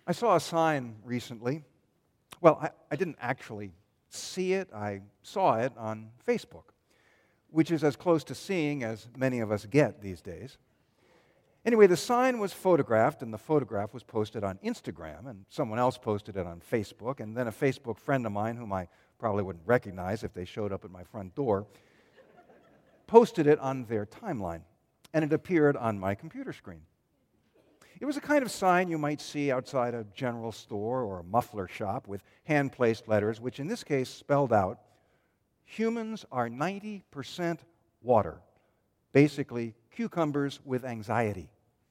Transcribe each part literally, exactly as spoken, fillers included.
I saw a sign recently. Well, I, I didn't actually see it. I saw it on Facebook, which is as close to seeing as many of us get these days. Anyway, the sign was photographed, and the photograph was posted on Instagram, and someone else posted it on Facebook, and then a Facebook friend of mine, whom I probably wouldn't recognize if they showed up at my front door, posted it on their timeline, and it appeared on my computer screen. It was a kind of sign you might see outside a general store or a muffler shop with hand-placed letters, which in this case spelled out, "Humans are ninety percent water. Basically, cucumbers with anxiety."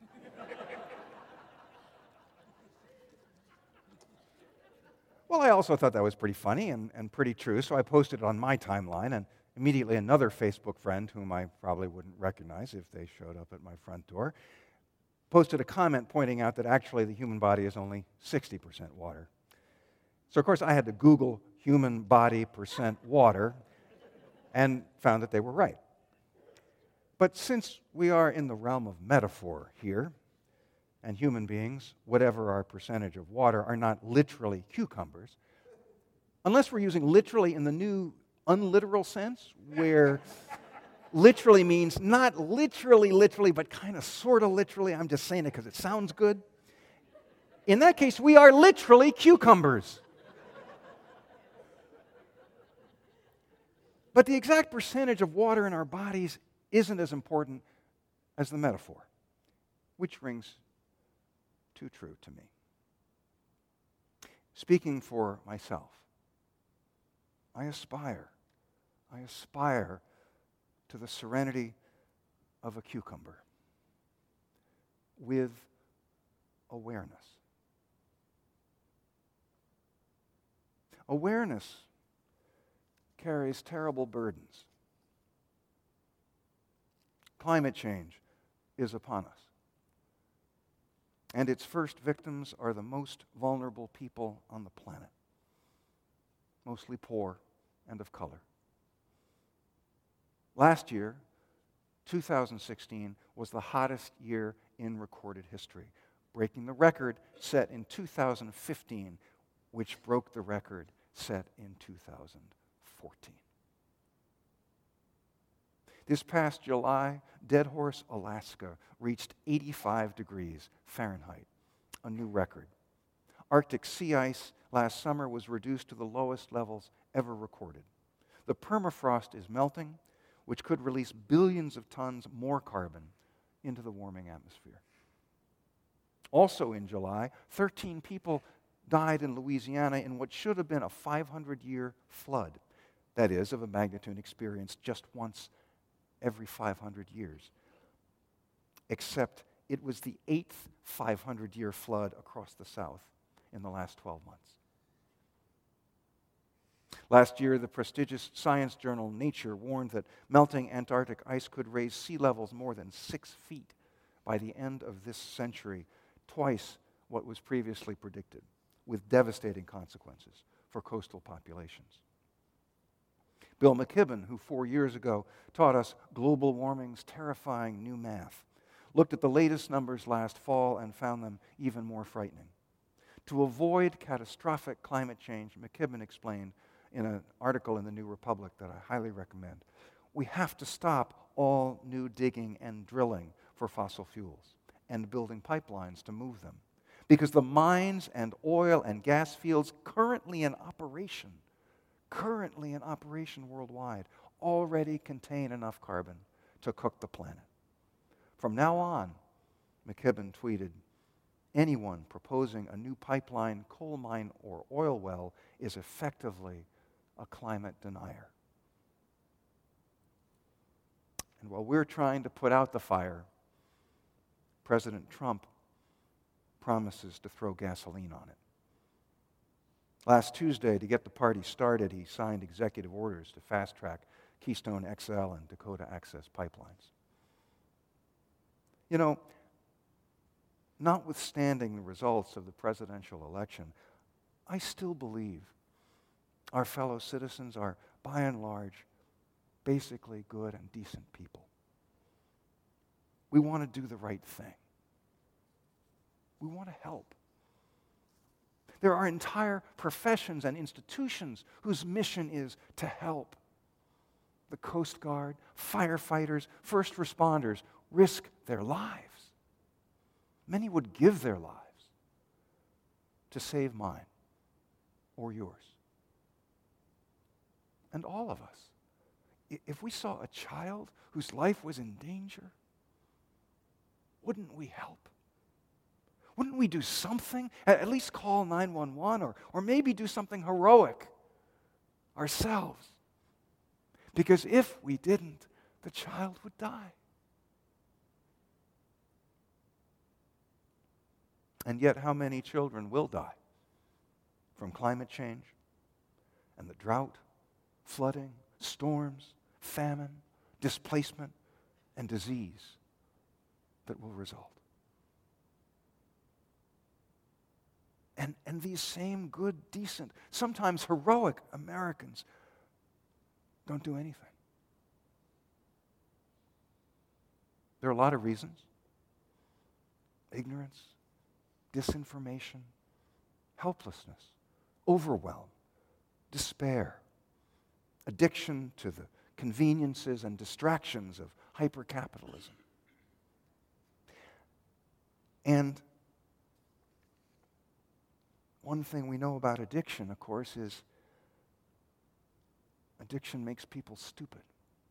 Well, I also thought that was pretty funny and, and pretty true, so I posted it on my timeline, and immediately another Facebook friend, whom I probably wouldn't recognize if they showed up at my front door, posted a comment pointing out that actually the human body is only sixty percent water. So, of course, I had to Google human body percent water and found that they were right. But since we are in the realm of metaphor here, and human beings, whatever our percentage of water, are not literally cucumbers, unless we're using literally in the new unliteral sense, where literally means not literally, literally, but kind of sort of literally. I'm just saying it because it sounds good. In that case, we are literally cucumbers. But the exact percentage of water in our bodies isn't as important as the metaphor, which rings too true to me. Speaking for myself, I aspire, I aspire to the serenity of a cucumber with awareness. Awareness carries terrible burdens. Climate change is upon us. And its first victims are the most vulnerable people on the planet, mostly poor and of color. Last year, two thousand sixteen, was the hottest year in recorded history, breaking the record set in two thousand fifteen, which broke the record set in two thousand fourteen. This past July, Deadhorse, Alaska, reached eighty-five degrees Fahrenheit, a new record. Arctic sea ice last summer was reduced to the lowest levels ever recorded. The permafrost is melting, which could release billions of tons more carbon into the warming atmosphere. Also in July, thirteen people died in Louisiana in what should have been a five hundred year flood, that is, of a magnitude experienced just once every five hundred years. Except it was the eighth five hundred year flood across the South in the last twelve months. Last year, the prestigious science journal Nature warned that melting Antarctic ice could raise sea levels more than six feet by the end of this century, twice what was previously predicted, with devastating consequences for coastal populations. Bill McKibben, who four years ago taught us global warming's terrifying new math, looked at the latest numbers last fall and found them even more frightening. To avoid catastrophic climate change, McKibben explained in an article in the New Republic that I highly recommend, we have to stop all new digging and drilling for fossil fuels and building pipelines to move them, because the mines and oil and gas fields currently in operation currently in operation worldwide already contain enough carbon to cook the planet. From now on, McKibben tweeted, anyone proposing a new pipeline, coal mine, or oil well is effectively a climate denier. And while we're trying to put out the fire, President Trump promises to throw gasoline on it. Last Tuesday, to get the party started, he signed executive orders to fast-track Keystone X L and Dakota Access pipelines. You know, notwithstanding the results of the presidential election, I still believe our fellow citizens are, by and large, basically good and decent people. We want to do the right thing. We want to help. There are entire professions and institutions whose mission is to help. The Coast Guard, firefighters, first responders risk their lives. Many would give their lives to save mine or yours. And all of us. If we saw a child whose life was in danger, wouldn't we help? Wouldn't we do something? At least call nine one one or, or maybe do something heroic ourselves. Because if we didn't, the child would die. And yet, how many children will die from climate change and the drought, flooding, storms, famine, displacement, and disease that will result? And, and these same good, decent, sometimes heroic Americans don't do anything. There are a lot of reasons. Ignorance, disinformation, helplessness, overwhelm, despair, addiction to the conveniences and distractions of hyper-capitalism. And one thing we know about addiction, of course, is addiction makes people stupid.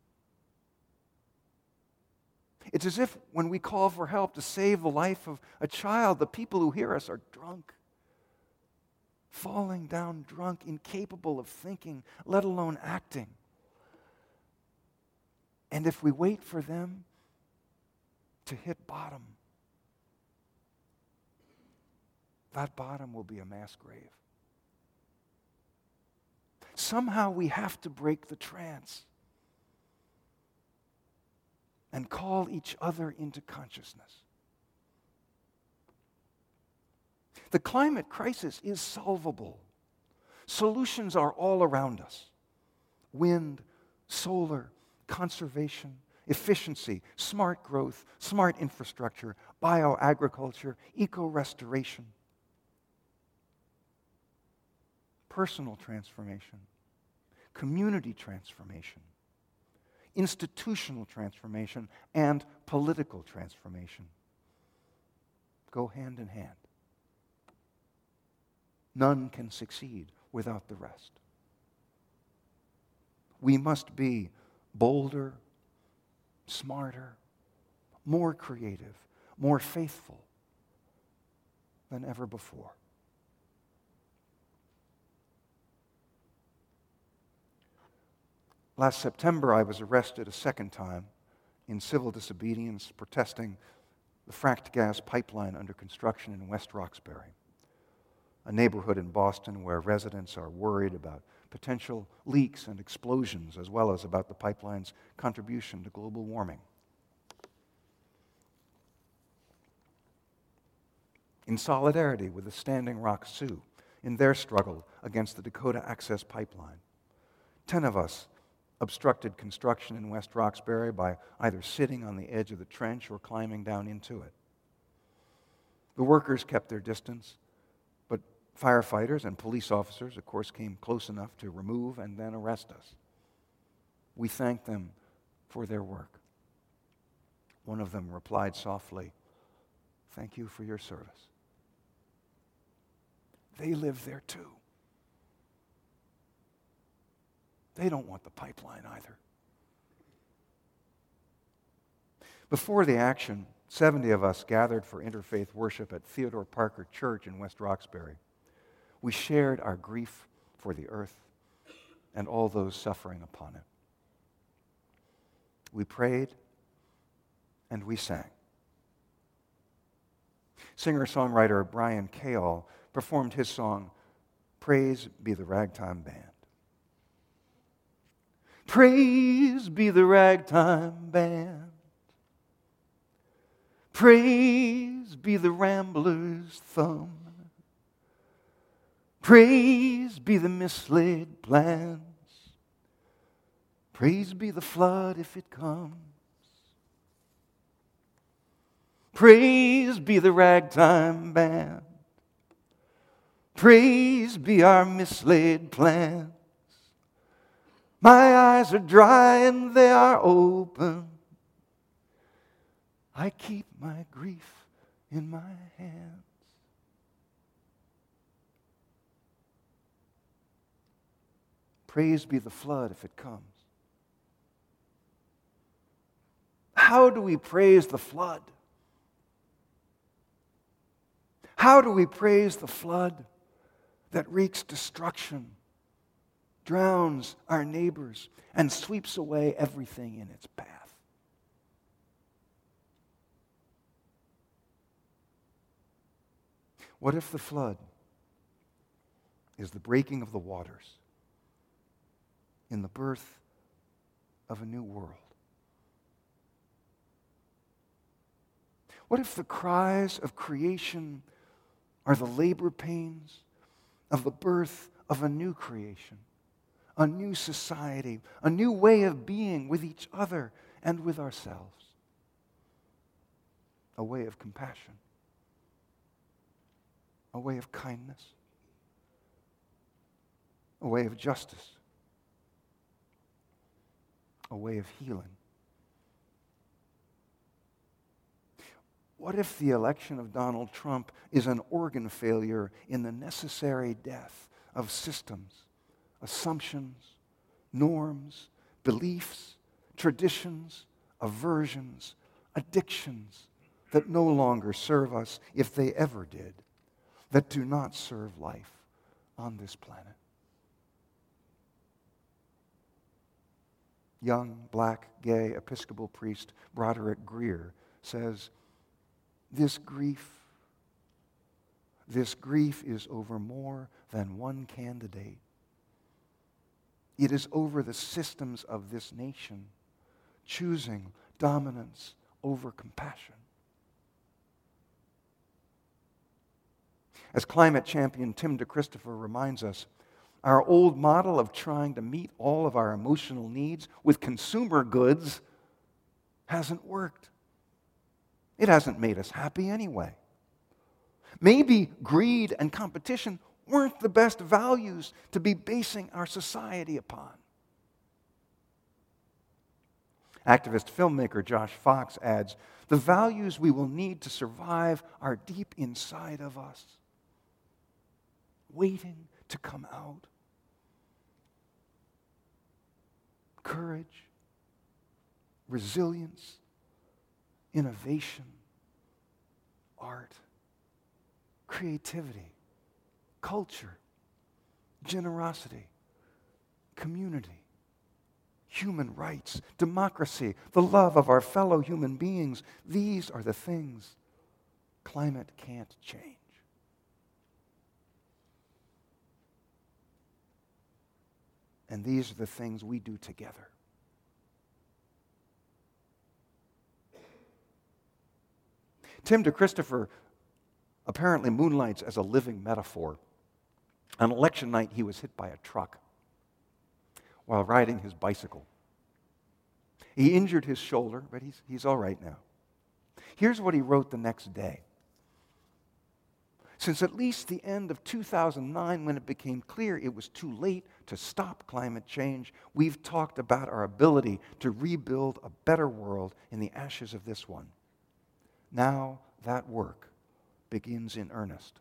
It's as if when we call for help to save the life of a child, the people who hear us are drunk, falling down drunk, incapable of thinking, let alone acting. And if we wait for them to hit bottom, that bottom will be a mass grave. Somehow we have to break the trance and call each other into consciousness. The climate crisis is solvable. Solutions are all around us. Wind, solar, conservation, efficiency, smart growth, smart infrastructure, bioagriculture, eco-restoration. Personal transformation, community transformation, institutional transformation, and political transformation go hand in hand. None can succeed without the rest. We must be bolder, smarter, more creative, more faithful than ever before. Last September, I was arrested a second time in civil disobedience, protesting the fracked gas pipeline under construction in West Roxbury, a neighborhood in Boston where residents are worried about potential leaks and explosions, as well as about the pipeline's contribution to global warming. In solidarity with the Standing Rock Sioux in their struggle against the Dakota Access Pipeline, ten of us obstructed construction in West Roxbury by either sitting on the edge of the trench or climbing down into it. The workers kept their distance, but firefighters and police officers, of course, came close enough to remove and then arrest us. We thanked them for their work. One of them replied softly, "Thank you for your service." They live there too. They don't want the pipeline either. Before the action, seventy of us gathered for interfaith worship at Theodore Parker Church in West Roxbury. We shared our grief for the earth and all those suffering upon it. We prayed and we sang. Singer-songwriter Brian Cale performed his song, "Praise Be the Ragtime Band." Praise be the ragtime band. Praise be the rambler's thumb. Praise be the mislaid plans. Praise be the flood if it comes. Praise be the ragtime band. Praise be our mislaid plans. My eyes are dry and they are open. I keep my grief in my hands. Praise be the flood if it comes. How do we praise the flood? How do we praise the flood that wreaks destruction, drowns our neighbors, and sweeps away everything in its path? What if the flood is the breaking of the waters in the birth of a new world? What if the cries of creation are the labor pains of the birth of a new creation, a new society, a new way of being with each other and with ourselves, a way of compassion, a way of kindness, a way of justice, a way of healing? What if the election of Donald Trump is an organ failure in the necessary death of systems, assumptions, norms, beliefs, traditions, aversions, addictions that no longer serve us, if they ever did, that do not serve life on this planet? Young, black, gay Episcopal priest Broderick Greer says, This grief, this grief is over more than one candidate. It is over the systems of this nation, choosing dominance over compassion. As climate champion Tim DeChristopher reminds us, our old model of trying to meet all of our emotional needs with consumer goods hasn't worked. It hasn't made us happy anyway. Maybe greed and competition weren't the best values to be basing our society upon. Activist filmmaker Josh Fox adds, the values we will need to survive are deep inside of us, waiting to come out. Courage, resilience, innovation, art, creativity, culture, generosity, community, human rights, democracy, the love of our fellow human beings. These are the things climate can't change. And these are the things we do together. Tim DeChristopher apparently moonlights as a living metaphor. On election night, he was hit by a truck while riding his bicycle. He injured his shoulder, but he's, he's all right now. Here's what he wrote the next day. Since at least the end of two thousand nine, when it became clear it was too late to stop climate change, we've talked about our ability to rebuild a better world in the ashes of this one. Now that work begins in earnest.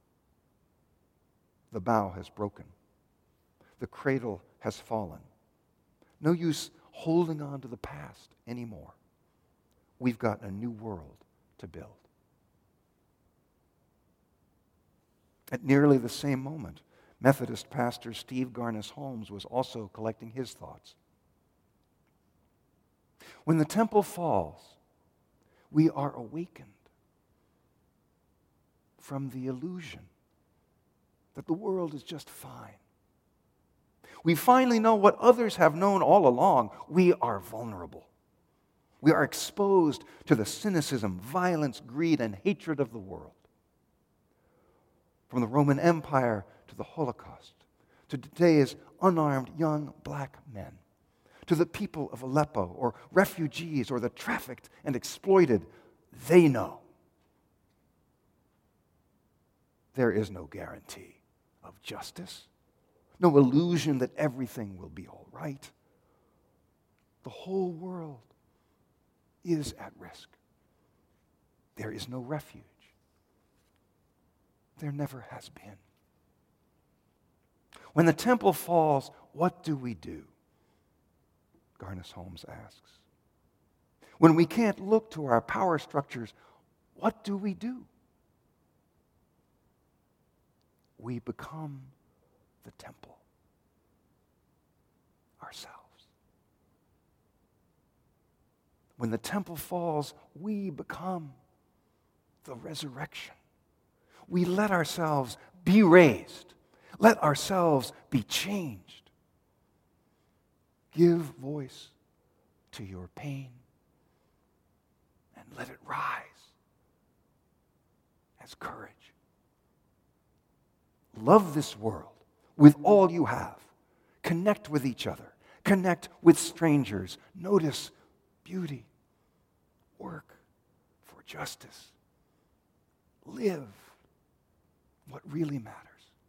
The bow has broken. The cradle has fallen. No use holding on to the past anymore. We've got a new world to build. At nearly the same moment, Methodist pastor Steve Garnis Holmes was also collecting his thoughts. When the temple falls, we are awakened from the illusion that the world is just fine. We finally know what others have known all along. We are vulnerable. We are exposed to the cynicism, violence, greed, and hatred of the world. From the Roman Empire to the Holocaust, to today's unarmed young black men, to the people of Aleppo, or refugees, or the trafficked and exploited, they know. there is no guarantee of justice, no illusion that everything will be all right. The whole world is at risk. There is no refuge. There never has been. When the temple falls, what do we do? Garnes Holmes asks. When we can't look to our power structures, what do we do? We become the temple ourselves. When the temple falls, we become the resurrection. We let ourselves be raised. Let ourselves be changed. Give voice to your pain and let it rise as courage. Love this world with all you have. Connect with each other. Connect with strangers. Notice beauty. Work for justice. Live what really matters.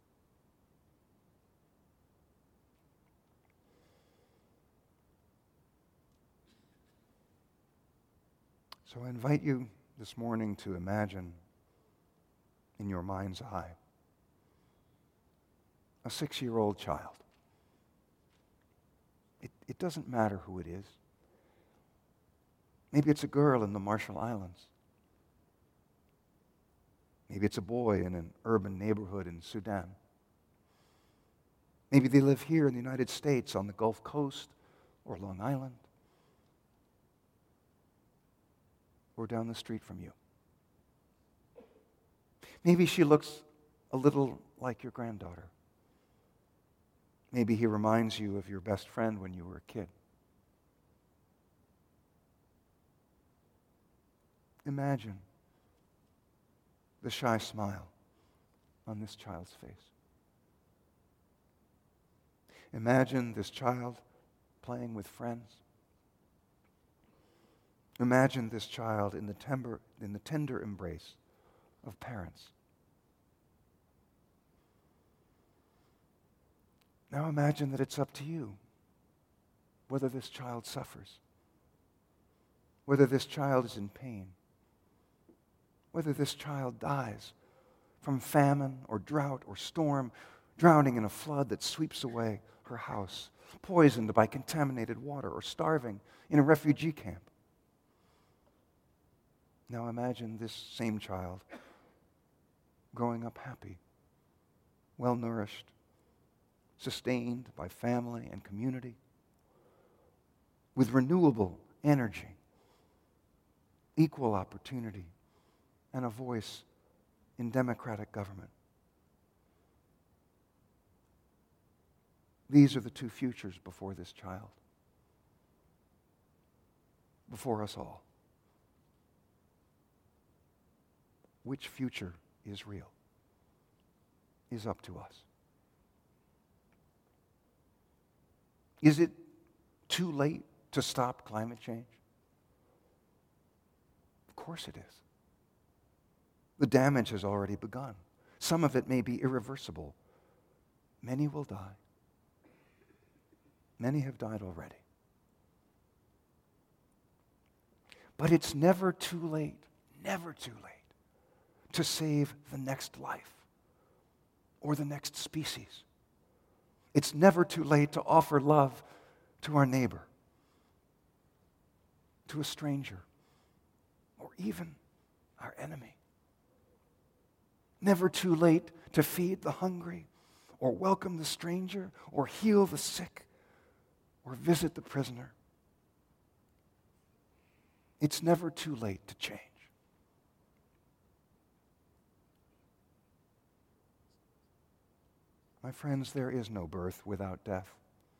So I invite you this morning to imagine in your mind's eye a six-year-old child. It, it doesn't matter who it is. Maybe it's a girl in the Marshall Islands. Maybe it's a boy in an urban neighborhood in Sudan. Maybe they live here in the United States on the Gulf Coast or Long Island or down the street from you. Maybe she looks a little like your granddaughter. Maybe he reminds you of your best friend when you were a kid. Imagine the shy smile on this child's face. Imagine this child playing with friends. Imagine this child in the tender, in the tender embrace of parents. Now imagine that it's up to you whether this child suffers, whether this child is in pain, whether this child dies from famine or drought or storm, drowning in a flood that sweeps away her house, poisoned by contaminated water, or starving in a refugee camp. Now imagine this same child growing up happy, well-nourished, sustained by family and community, with renewable energy, equal opportunity, and a voice in democratic government. These are the two futures before this child, before us all. Which future is real is up to us. Is it too late to stop climate change? Of course it is. The damage has already begun. Some of it may be irreversible. Many will die. Many have died already. But it's never too late, never too late to save the next life or the next species. It's never too late to offer love to our neighbor, to a stranger, or even our enemy. Never too late to feed the hungry, or welcome the stranger, or heal the sick, or visit the prisoner. It's never too late to change. My friends, there is no birth without death.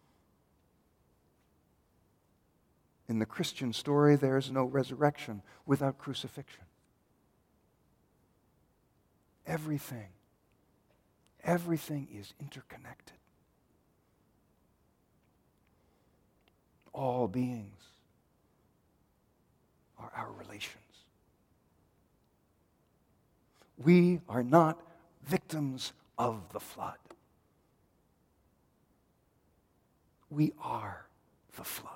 In the Christian story, there is no resurrection without crucifixion. Everything, everything is interconnected. All beings are our relations. We are not victims of the flood. We are the flood.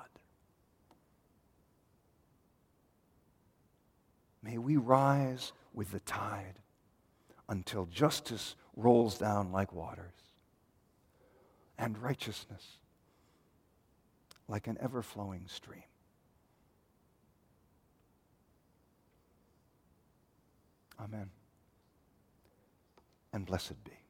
May we rise with the tide until justice rolls down like waters and righteousness like an ever-flowing stream. Amen. And blessed be.